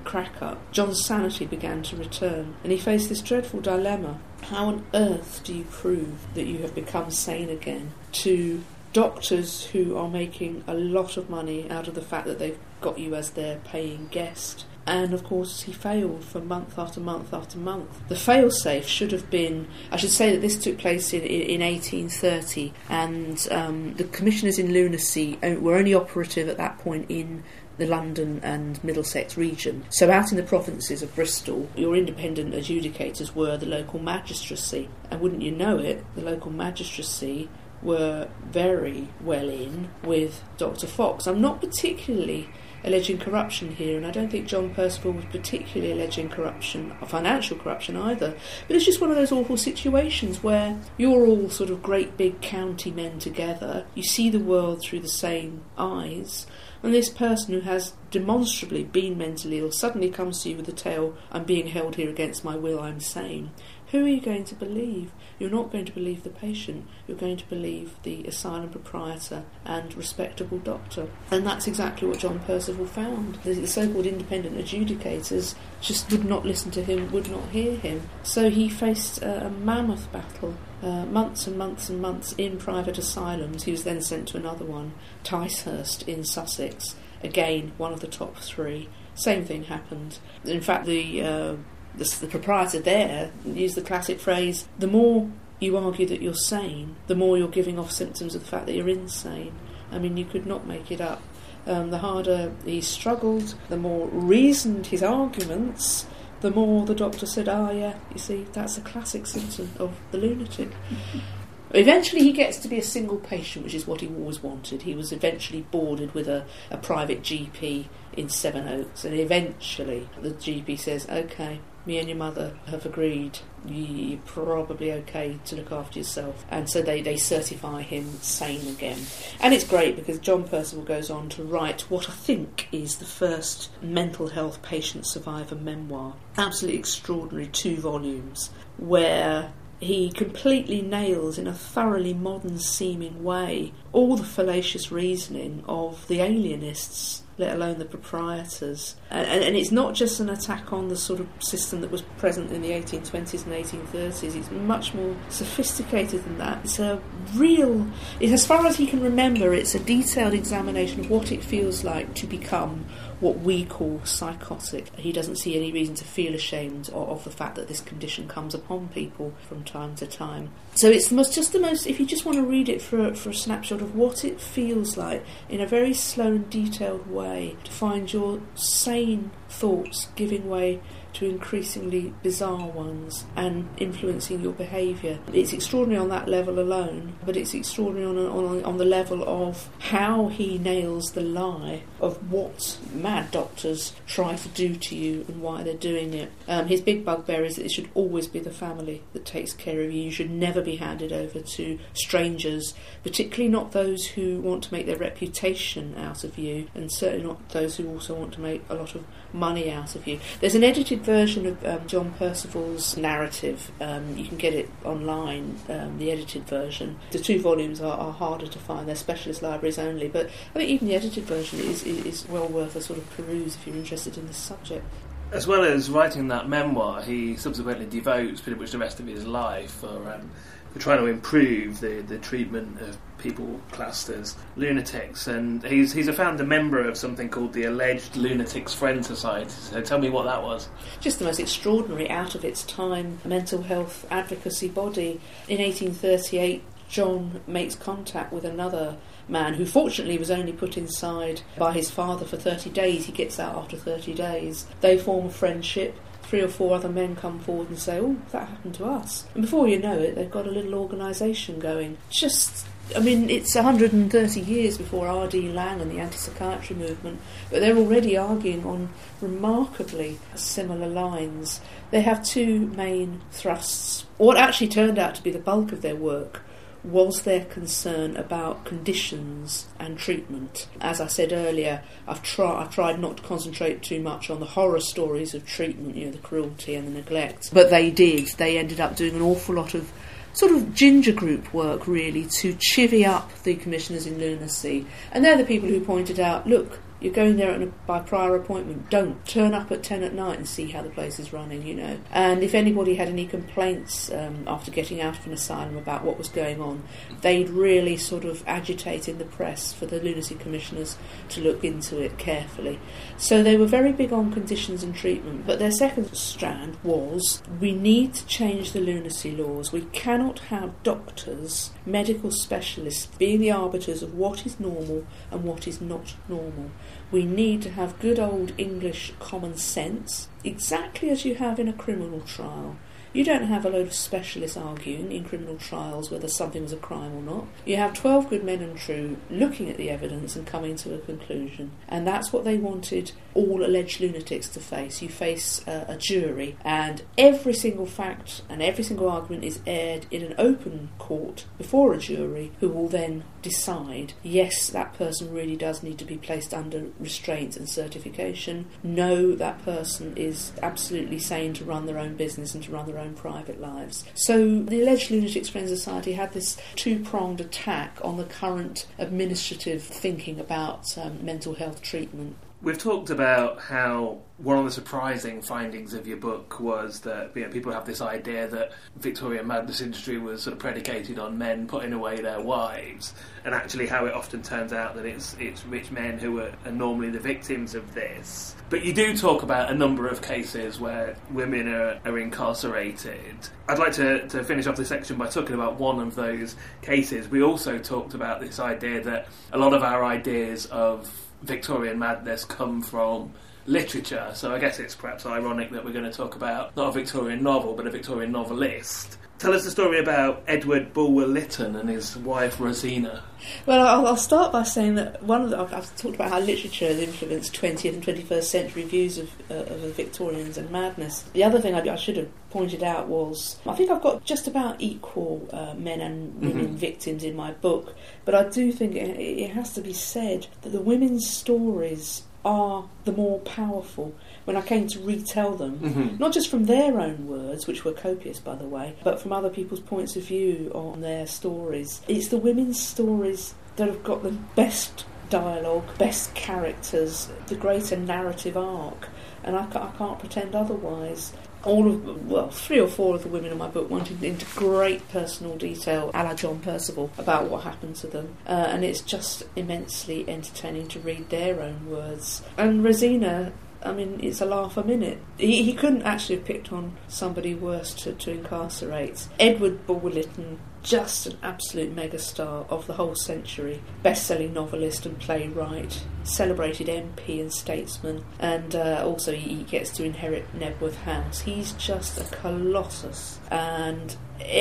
crack up, John's sanity began to return, and he faced this dreadful dilemma. How on earth do you prove that you have become sane again to doctors who are making a lot of money out of the fact that they've got you as their paying guest? And of course he failed for month after month after month. The fail-safe should have been, I should say that this took place in 1830, and the Commissioners in Lunacy were only operative at that point in the London and Middlesex region. So out in the provinces of Bristol, your independent adjudicators were the local magistracy. And wouldn't you know it, the local magistracy were very well in with Dr. Fox. I'm not particularly alleging corruption here, and I don't think John Percival was particularly alleging corruption, or financial corruption either, but it's just one of those awful situations where you're all sort of great big county men together, you see the world through the same eyes, and this person who has demonstrably been mentally ill suddenly comes to you with the tale, I'm being held here against my will, I'm sane. Who are you going to believe? You're not going to believe the patient, you're going to believe the asylum proprietor and respectable doctor. And that's exactly what John Percival found. The so-called independent adjudicators just would not listen to him, would not hear him. So he faced a mammoth battle, months and months and months in private asylums. He was then sent to another one, Ticehurst in Sussex, again one of the top three. Same thing happened. In fact, the proprietor there used the classic phrase, the more you argue that you're sane, the more you're giving off symptoms of the fact that you're insane. I mean, you could not make it up. The harder he struggled, the more reasoned his arguments, the more the doctor said, yeah, you see, that's a classic symptom of the lunatic. Eventually he gets to be a single patient, which is what he always wanted. He was eventually boarded with a private GP in Sevenoaks, and eventually the GP says, OK, me and your mother have agreed you're probably okay to look after yourself. And so they certify him sane again. And it's great because John Percival goes on to write what I think is the first mental health patient survivor memoir. Absolutely extraordinary 2 volumes where he completely nails in a thoroughly modern-seeming way all the fallacious reasoning of the alienists, let alone the proprietors. And it's not just an attack on the sort of system that was present in the 1820s and 1830s. It's much more sophisticated than that. It's a real, as far as he can remember, it's a detailed examination of what it feels like to become what we call psychotic. He doesn't see any reason to feel ashamed of the fact that this condition comes upon people from time to time. So it's the most, if you just want to read it for a snapshot of what it feels like in a very slow and detailed way to find your sane thoughts giving way to increasingly bizarre ones and influencing your behaviour. It's extraordinary on that level alone, but it's extraordinary on the level of how he nails the lie of what mad doctors try to do to you and why they're doing it. His big bugbear is that it should always be the family that takes care of you. You should never be handed over to strangers, particularly not those who want to make their reputation out of you, and certainly not those who also want to make a lot of money out of you. There's an edited version of John Percival's narrative. You can get it online, the edited version. The 2 volumes are harder to find. They're specialist libraries only, but I think even the edited version is well worth a sort of peruse if you're interested in this subject. As well as writing that memoir, he subsequently devotes pretty much the rest of his life for trying to improve the treatment of people classed as lunatics, and he's a founder member of something called the Alleged Lunatics Friend Society. So tell me what that was. Just the most extraordinary, out of its time mental health advocacy body. In 1838, John makes contact with another man who fortunately was only put inside by his father for 30 days. He gets out after 30 days. They form a friendship. 3 or 4 other men come forward and say, that happened to us. And before you know it, they've got a little organisation going. It's 130 years before R.D. Laing and the anti-psychiatry movement, but they're already arguing on remarkably similar lines. They have 2 main thrusts. What actually turned out to be the bulk of their work was their concern about conditions and treatment. As I said earlier, I've tried not to concentrate too much on the horror stories of treatment, the cruelty and the neglect. But they did. They ended up doing an awful lot of sort of ginger group work, really, to chivvy up the Commissioners in Lunacy. And they're the people who pointed out, look, You're going there by prior appointment. Don't turn up at 10 at night and see how the place is running, you know. And if anybody had any complaints after getting out of an asylum about what was going on, they'd really sort of agitate in the press for the lunacy commissioners to look into it carefully. So they were very big on conditions and treatment. But their second strand was, we need to change the lunacy laws. We cannot have doctors, medical specialists, being the arbiters of what is normal and what is not normal. We need to have good old English common sense, exactly as you have in a criminal trial. You don't have a load of specialists arguing in criminal trials whether something was a crime or not. You have 12 good men and true looking at the evidence and coming to a conclusion. And that's what they wanted all alleged lunatics to face. You face a jury, and every single fact and every single argument is aired in an open court before a jury, who will then decide, yes, that person really does need to be placed under restraint and certification. No, that person is absolutely sane to run their own business and to run their own private lives. So the Alleged Lunatics Friends Society had this two-pronged attack on the current administrative thinking about mental health treatment. We've talked about how one of the surprising findings of your book was that, you know, people have this idea that Victorian madness industry was sort of predicated on men putting away their wives, and actually how it often turns out that it's rich men who are normally the victims of this. But you do talk about a number of cases where women are incarcerated. I'd like to finish off this section by talking about one of those cases. We also talked about this idea that a lot of our ideas of Victorian madness come from literature, so I guess it's perhaps ironic that we're going to talk about not a Victorian novel but a Victorian novelist. Tell us the story about Edward Bulwer-Lytton and his wife Rosina. Well, I'll start by saying that I've talked about how literature has influenced 20th and 21st century views of the Victorians and madness. The other thing I should have pointed out was, I think I've got just about equal men and women victims in my book, but I do think it has to be said that the women's stories are the more powerful when I came to retell them, not just from their own words, which were copious by the way, but from other people's points of view on their stories. It's the women's stories that have got the best dialogue, best characters, the greater narrative arc, and I can't pretend otherwise. 3 or 4 of the women in my book went into great personal detail, a la John Percival, about what happened to them. And it's just immensely entertaining to read their own words. And Rosina, I mean, it's a laugh a minute. He couldn't actually have picked on somebody worse to incarcerate. Edward Bulwer-Lytton, just an absolute megastar of the whole century. Best-selling novelist and playwright, celebrated MP and statesman, and also he gets to inherit Knebworth House. He's just a colossus, and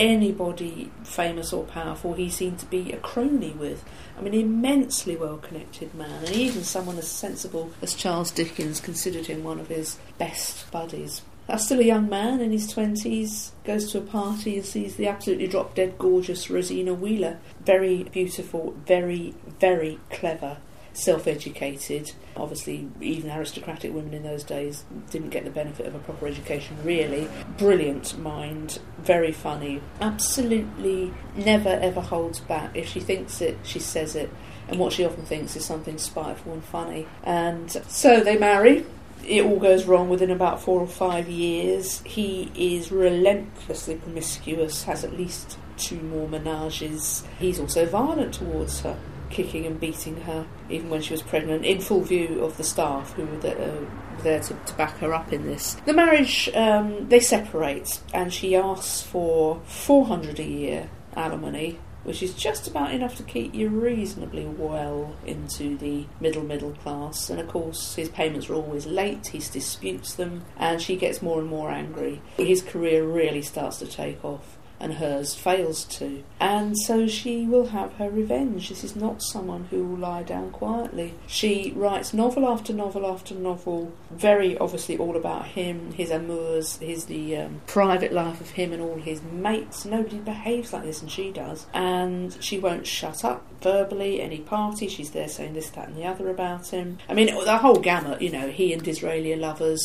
anybody famous or powerful he seemed to be a crony with. I mean, immensely well-connected man, and even someone as sensible as Charles Dickens considered him one of his best buddies. That's still a young man in his 20s, goes to a party and sees the absolutely drop-dead gorgeous Rosina Wheeler. Very beautiful, very, very clever, self-educated. Obviously, even aristocratic women in those days didn't get the benefit of a proper education, really. Brilliant mind, very funny. Absolutely never, ever holds back. If she thinks it, she says it. And what she often thinks is something spiteful and funny. And so they marry. It all goes wrong within about 4 or 5 years. He is relentlessly promiscuous, has at least 2 more menages. He's also violent towards her, kicking and beating her, even when she was pregnant, in full view of the staff who were there to back her up in this. The marriage, they separate, and she asks for $400 a year alimony, which is just about enough to keep you reasonably well into the middle class. And of course his payments are always late, he disputes them, and she gets more and more angry. His career really starts to take off, and hers fails to. And so she will have her revenge. This is not someone who will lie down quietly. She writes novel after novel after novel, very obviously all about him, his amours, the private life of him and all his mates. Nobody behaves like this, and she does. And she won't shut up verbally. Any party, she's there saying this, that and the other about him. I mean, the whole gamut, you know, he and Disraeli are lovers.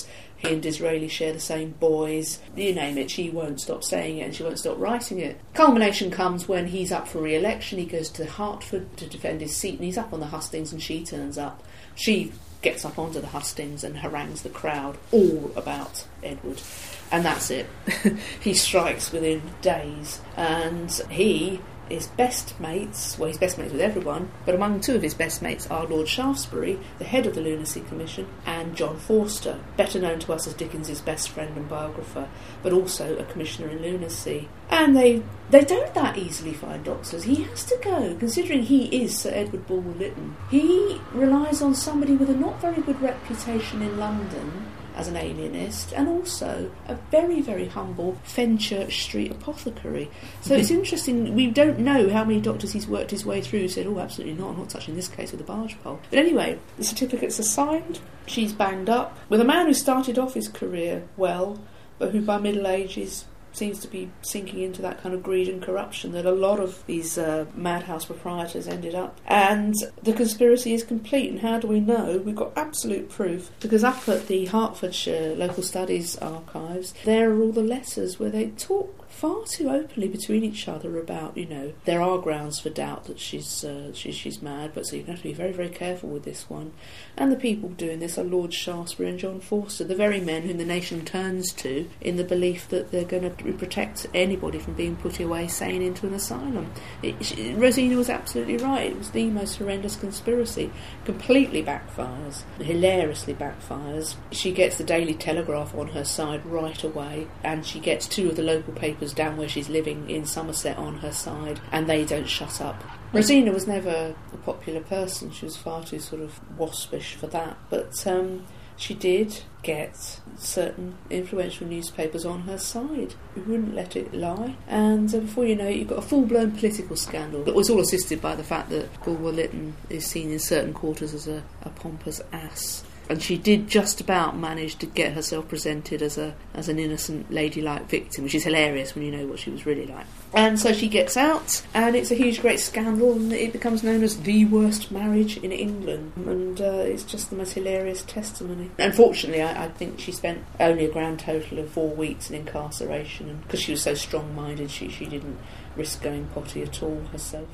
He and Disraeli share the same boys. You name it, she won't stop saying it and she won't stop writing it. Culmination comes when he's up for re-election. He goes to Hertford to defend his seat, and he's up on the hustings, and she turns up. She gets up onto the hustings and harangues the crowd all about Edward. And that's it. He strikes within days. And he is best mates, well, he's best mates with everyone, but among two of his best mates are Lord Shaftesbury, the head of the Lunacy Commission, and John Forster, better known to us as Dickens's best friend and biographer, but also a commissioner in lunacy. And they don't that easily find doctors. He has to go, considering he is Sir Edward Bulwer-Lytton. He relies on somebody with a not very good reputation in London as an alienist, and also a very, very humble Fenchurch Street apothecary. So it's interesting, we don't know how many doctors he's worked his way through who said, oh, absolutely not, I'm not touching this case with a barge pole. But anyway, the certificates are signed, she's banged up, with a man who started off his career well, but who by middle age seems to be sinking into that kind of greed and corruption that a lot of these madhouse proprietors ended up. And the conspiracy is complete. And how do we know? We've got absolute proof, because up at the Hertfordshire Local Studies Archives, there are all the letters where they talk far too openly between each other about, there are grounds for doubt that she's mad, but so you're going to have to be very, very careful with this one. And the people doing this are Lord Shaftesbury and John Forster, the very men whom the nation turns to in the belief that they're going to protect anybody from being put away sane into an asylum. Rosina was absolutely right. It was the most horrendous conspiracy. Completely backfires. Hilariously backfires. She gets the Daily Telegraph on her side right away, and she gets two of the local papers down where she's living in Somerset on her side, and they don't shut up. Rosina was never a popular person. She was far too sort of waspish for that, but she did get certain influential newspapers on her side who wouldn't let it lie, and before you know it, you've got a full-blown political scandal that was all assisted by the fact that Bulwer-Lytton is seen in certain quarters as a pompous ass. And she did just about manage to get herself presented as an innocent, ladylike victim, which is hilarious when you know what she was really like. And so she gets out, and it's a huge, great scandal, and it becomes known as the worst marriage in England. And it's just the most hilarious testimony. Unfortunately, I think she spent only a grand total of 4 weeks in incarceration, and because she was so strong-minded, she didn't risk going potty at all herself.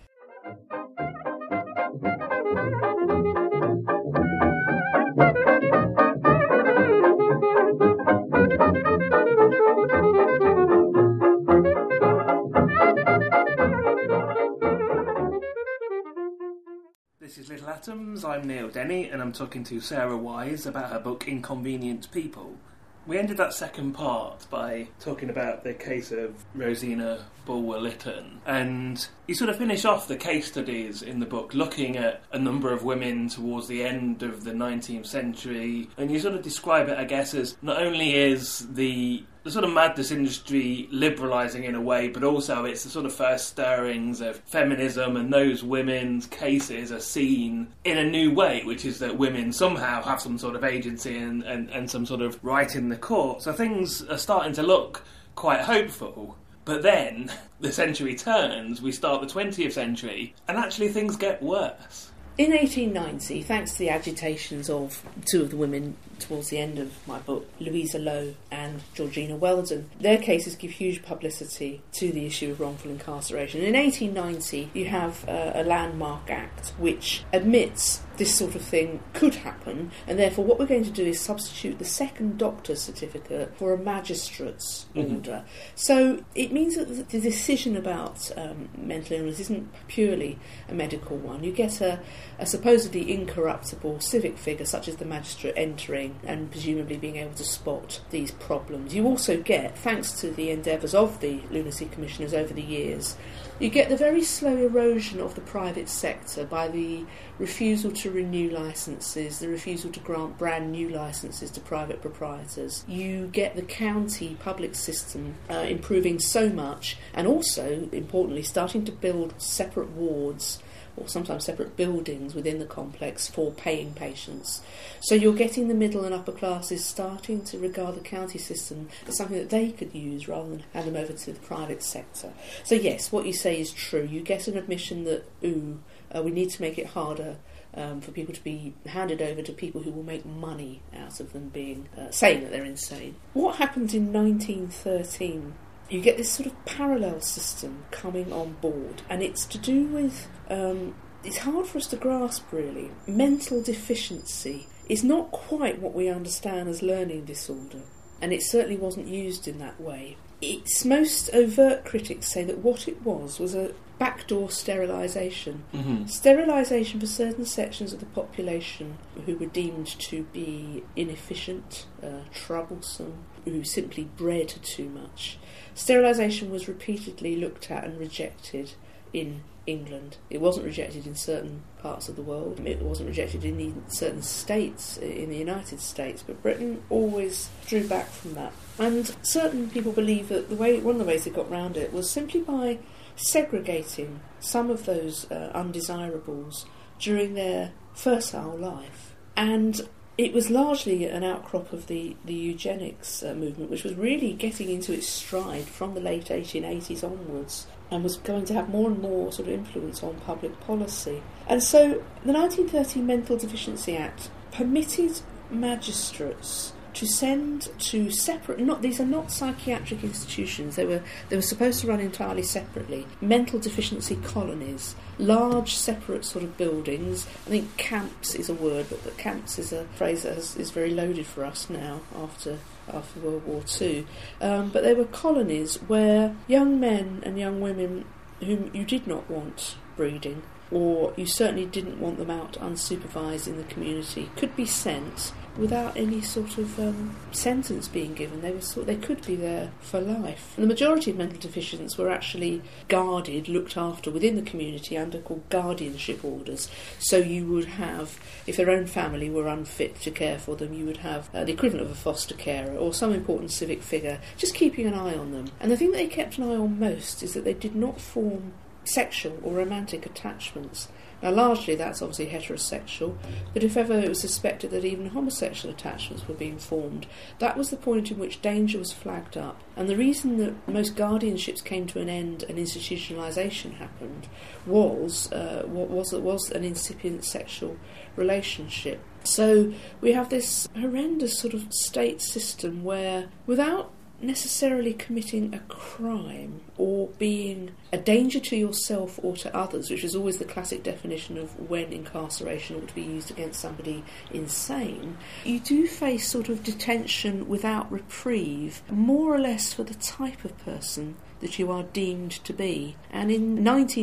This is Little Atoms, I'm Neil Denny, and I'm talking to Sarah Wise about her book Inconvenient People. We ended that second part by talking about the case of Rosina Bulwer-Lytton, and you sort of finish off the case studies in the book looking at a number of women towards the end of the 19th century, and you sort of describe it, I guess, as not only is the sort of madness industry liberalising in a way, but also it's the sort of first stirrings of feminism, and those women's cases are seen in a new way, which is that women somehow have some sort of agency and some sort of right in the court. So things are starting to look quite hopeful. But then the century turns, we start the 20th century, and actually things get worse. In 1890, thanks to the agitations of two of the women towards the end of my book, Louisa Lowe and Georgina Weldon, their cases give huge publicity to the issue of wrongful incarceration. In 1890, you have a landmark act which admits this sort of thing could happen, and therefore what we're going to do is substitute the second doctor's certificate for a magistrate's order. So it means that the decision about mental illness isn't purely a medical one. You get a supposedly incorruptible civic figure such as the magistrate entering and presumably being able to spot these problems. You also get, thanks to the endeavours of the lunacy commissioners over the years, you get the very slow erosion of the private sector by the refusal to renew licences, the refusal to grant brand new licences to private proprietors. You get the county public system improving so much, and also, importantly, starting to build separate wards or sometimes separate buildings within the complex for paying patients. So you're getting the middle and upper classes starting to regard the county system as something that they could use rather than hand them over to the private sector. So yes, what you say is true. You get an admission that, we need to make it harder for people to be handed over to people who will make money out of them being saying that they're insane. What happened in 1913? You get this sort of parallel system coming on board, and it's to do with, it's hard for us to grasp really, mental deficiency is not quite what we understand as learning disorder, and it certainly wasn't used in that way. Its most overt critics say that what it was a backdoor sterilisation. Sterilisation for certain sections of the population who were deemed to be inefficient, troublesome, who simply bred too much. Sterilisation was repeatedly looked at and rejected in England. It wasn't rejected in certain parts of the world. It wasn't rejected in certain states in the United States, but Britain always drew back from that. And certain people believe that one of the ways they got round it was simply by segregating some of those undesirables during their fertile life. And it was largely an outcrop of the eugenics movement, which was really getting into its stride from the late 1880s onwards, and was going to have more and more sort of influence on public policy. And so the 1913 Mental Deficiency Act permitted magistrates to send to separate, these are not psychiatric institutions, they were supposed to run entirely separately, mental deficiency colonies, large separate sort of buildings. I think camps is a word, but camps is a phrase that is very loaded for us now after World War II. But they were colonies where young men and young women whom you did not want breeding, or you certainly didn't want them out unsupervised in the community, could be sent without any sort of sentence being given. They could be there for life. And the majority of mental deficients were actually guarded, looked after within the community under called guardianship orders. So you would have, if their own family were unfit to care for them, you would have the equivalent of a foster carer or some important civic figure just keeping an eye on them. And the thing that they kept an eye on most is that they did not form sexual or romantic attachments. Now, largely that's obviously heterosexual, but if ever it was suspected that even homosexual attachments were being formed, that was the point in which danger was flagged up. And the reason that most guardianships came to an end and institutionalisation happened was an incipient sexual relationship. So we have this horrendous sort of state system where, without necessarily committing a crime or being a danger to yourself or to others, which is always the classic definition of when incarceration ought to be used against somebody insane, you do face sort of detention without reprieve, more or less for the type of person that you are deemed to be. And in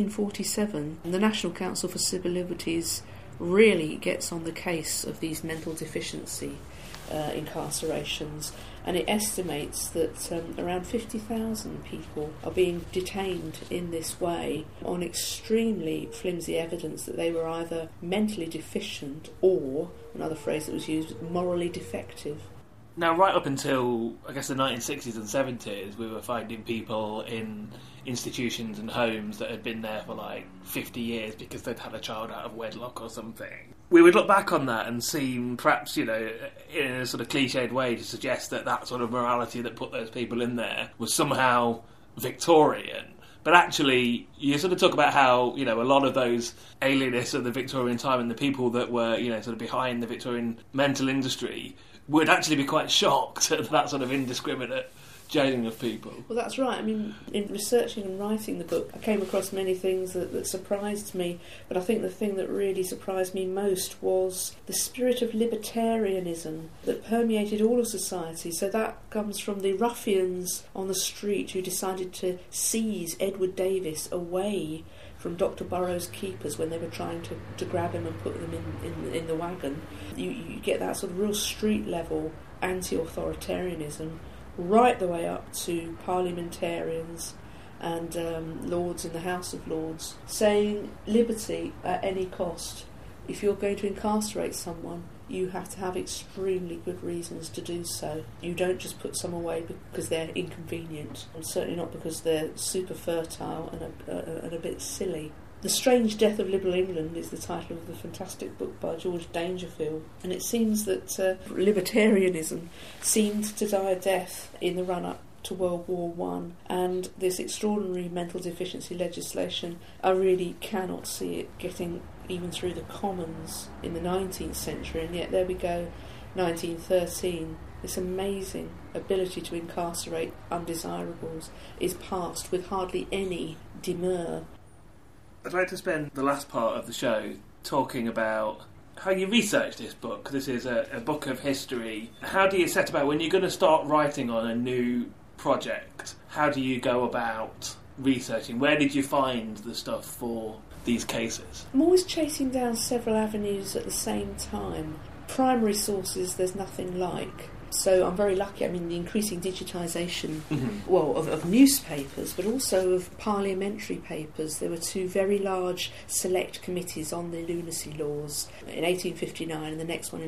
1947, the National Council for Civil Liberties really gets on the case of these mental deficiency incarcerations, and it estimates that around 50,000 people are being detained in this way on extremely flimsy evidence that they were either mentally deficient or, another phrase that was used, morally defective. Now, right up until, I guess, the 1960s and 70s, we were finding people in institutions and homes that had been there for like 50 years because they'd had a child out of wedlock or something. We would look back on that and seem, perhaps, in a sort of cliched way, to suggest that that sort of morality that put those people in there was somehow Victorian. But actually, you sort of talk about how, a lot of those alienists of the Victorian time and the people that were, sort of behind the Victorian mental industry would actually be quite shocked at that sort of indiscriminate jailing of people. Well, that's right. I mean, in researching and writing the book, I came across many things that surprised me, but I think the thing that really surprised me most was the spirit of libertarianism that permeated all of society. So that comes from the ruffians on the street who decided to seize Edward Davis away from Dr. Burroughs' keepers when they were trying to grab him and put them in the wagon. You get that sort of real street-level anti-authoritarianism right the way up to parliamentarians and lords in the House of Lords saying liberty at any cost. If you're going to incarcerate someone, you have to have extremely good reasons to do so. You don't just put someone away because they're inconvenient, and certainly not because they're super fertile and a bit silly. The Strange Death of Liberal England is the title of the fantastic book by George Dangerfield, and it seems that libertarianism seemed to die a death in the run-up to World War One, and this extraordinary mental deficiency legislation, I really cannot see it getting even through the Commons in the 19th century, and yet there we go, 1913. This amazing ability to incarcerate undesirables is passed with hardly any demur. I'd like to spend the last part of the show talking about how you research this book. This is a book of history. How do you set about, when you're going to start writing on a new project, how do you go about researching? Where did you find the stuff for these cases? I'm always chasing down several avenues at the same time. Primary sources there's nothing like. So I'm very lucky. I mean, the increasing digitisation, of newspapers, but also of parliamentary papers. There were two very large select committees on the lunacy laws in 1859 and the next one in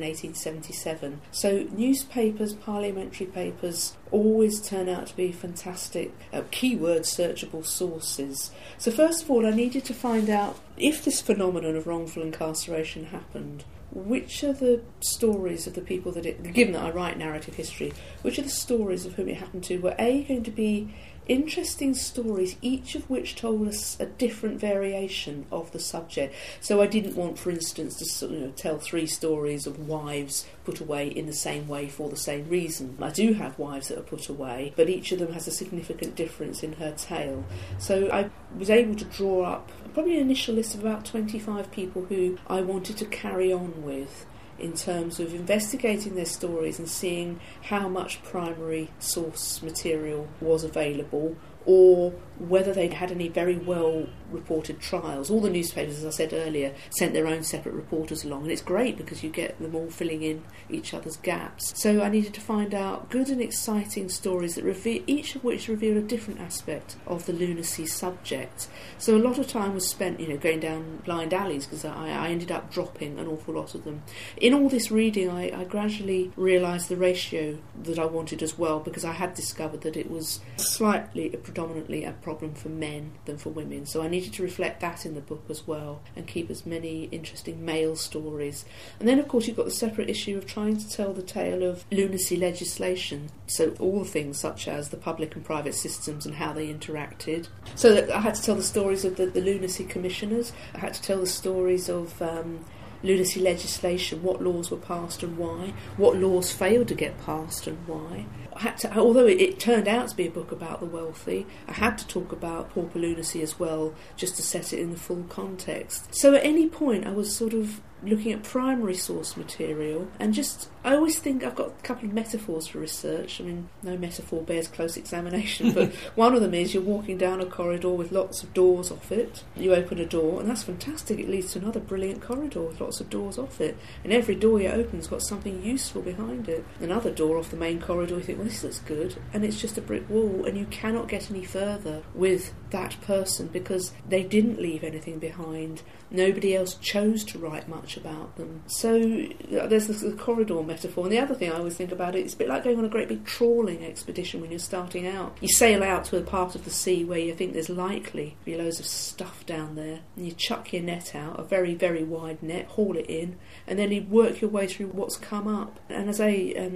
1877. So newspapers, parliamentary papers, always turn out to be fantastic keyword searchable sources. So first of all, I needed to find out if this phenomenon of wrongful incarceration happened. Which are the stories of the people given that I write narrative history, which are the stories of whom it happened to were going to be interesting stories, each of which told us a different variation of the subject. So I didn't want, for instance, to tell three stories of wives put away in the same way for the same reason. I do have wives that are put away, but each of them has a significant difference in her tale. So I was able to draw up probably an initial list of about 25 people who I wanted to carry on with in terms of investigating their stories and seeing how much primary source material was available, or whether they'd had any very well reported trials. All the newspapers, as I said earlier, sent their own separate reporters along, and it's great because you get them all filling in each other's gaps. So I needed to find out good and exciting stories that each of which reveal a different aspect of the lunacy subject. So a lot of time was spent, going down blind alleys, because I ended up dropping an awful lot of them. In all this reading, I gradually realised the ratio that I wanted as well, because I had discovered that it was predominantly a problem for men than for women. So I needed to reflect that in the book as well and keep as many interesting male stories. And then, of course, you've got the separate issue of trying to tell the tale of lunacy legislation. So all things such as the public and private systems and how they interacted. So that I had to tell the stories of the lunacy commissioners. I had to tell the stories of lunacy legislation, what laws were passed and why, what laws failed to get passed and why. Although it turned out to be a book about the wealthy, I had to talk about pauper lunacy as well, just to set it in the full context. So at any point I was sort of looking at primary source material, and I always think I've got a couple of metaphors for research. I mean, no metaphor bears close examination, but one of them is you're walking down a corridor with lots of doors off it. You open a door, and that's fantastic. It leads to another brilliant corridor with lots of doors off it. And every door you open's got something useful behind it. Another door off the main corridor, you think, well, this looks good, and it's just a brick wall, and you cannot get any further with that person because they didn't leave anything behind. Nobody else chose to write much about them. So there's the corridor metaphor. And the other thing I always think about it's a bit like going on a great big trawling expedition when you're starting out. You sail out to a part of the sea where you think there's likely to be loads of stuff down there, and you chuck your net out, a very, very wide net, haul it in, and then you work your way through what's come up. And as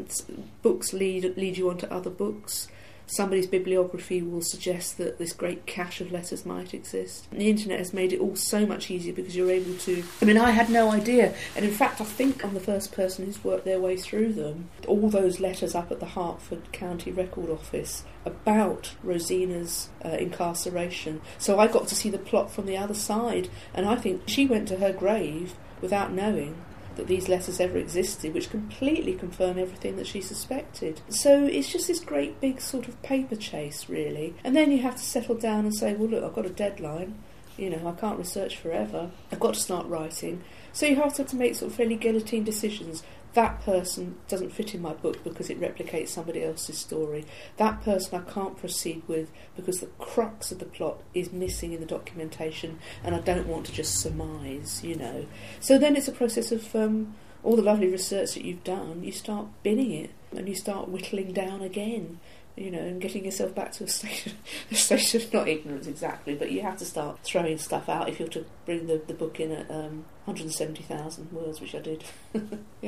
books lead you on to other books, somebody's bibliography will suggest that this great cache of letters might exist. And the internet has made it all so much easier because you're able to... I mean, I had no idea. And in fact, I think I'm the first person who's worked their way through them. All those letters up at the Hertford County Record Office about Rosina's incarceration. So I got to see the plot from the other side. And I think she went to her grave without knowing that these letters ever existed, which completely confirm everything that she suspected. So it's just this great big sort of paper chase, really. And then you have to settle down and say, well, look, I've got a deadline. I can't research forever. I've got to start writing. So you have to make sort of fairly guillotine decisions. That person doesn't fit in my book because it replicates somebody else's story. That person I can't proceed with because the crux of the plot is missing in the documentation, and I don't want to just surmise, So then it's a process of all the lovely research that you've done, you start binning it, and you start whittling down again, and getting yourself back to a state of not ignorance exactly, but you have to start throwing stuff out if you're to bring the book in at 170,000 words, which I did. Yeah.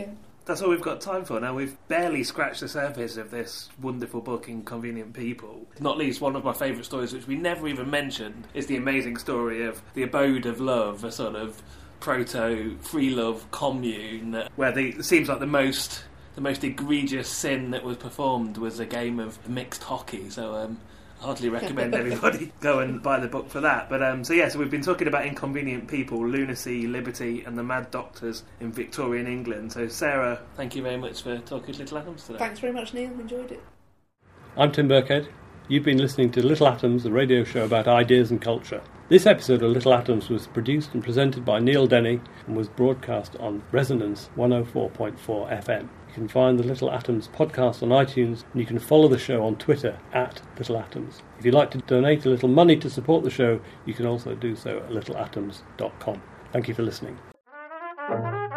That's all we've got time for now. We've barely scratched the surface of this wonderful book, Inconvenient People. Not least, one of my favourite stories, which we never even mentioned, is the amazing story of the Abode of Love, a sort of proto-free love commune, where it seems like the most egregious sin that was performed was a game of mixed hockey. So I hardly recommend everybody go and buy the book for that. But so we've been talking about Inconvenient People, Lunacy, Liberty and the Mad Doctors in Victorian England. So Sarah, thank you very much for talking to Little Atoms today. Thanks very much, Neil. Enjoyed it. I'm Tim Birkhead. You've been listening to Little Atoms, the radio show about ideas and culture. This episode of Little Atoms was produced and presented by Neil Denny and was broadcast on Resonance 104.4 FM. You can find the Little Atoms podcast on iTunes, and you can follow the show on Twitter @LittleAtoms. If you'd like to donate a little money to support the show, you can also do so at littleatoms.com. Thank you for listening.